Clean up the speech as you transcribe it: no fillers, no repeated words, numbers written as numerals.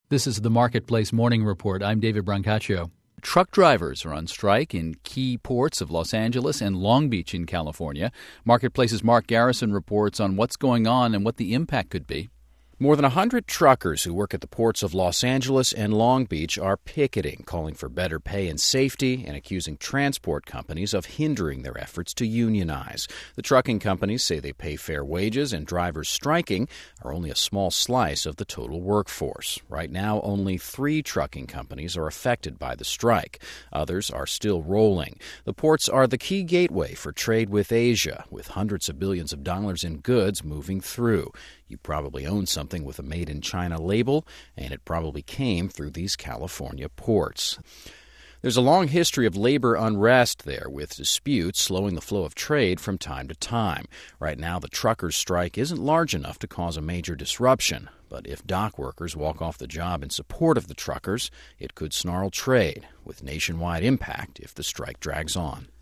This is the Marketplace Morning Report. I'm David Brancaccio. Truck drivers are on strike in key ports of Los Angeles and Long Beach in California. Marketplace's Mark Garrison reports on what's going on and what the impact could be. More than 100 truckers who work at the ports of Los Angeles and Long Beach are picketing, calling for better pay and safety, and accusing transport companies of hindering their efforts to unionize. The trucking companies say they pay fair wages, and drivers striking are only a small slice of the total workforce. Right now, only 3 trucking companies are affected by the strike. Others are still rolling. The ports are the key gateway for trade with Asia, with hundreds of billions of dollars in goods moving through. You probably own something with a Made in China label, and it probably came through these California ports. There's a long history of labor unrest there, with disputes slowing the flow of trade from time to time. Right now, the truckers' strike isn't large enough to cause a major disruption. But if dock workers walk off the job in support of the truckers, it could snarl trade, with nationwide impact if the strike drags on.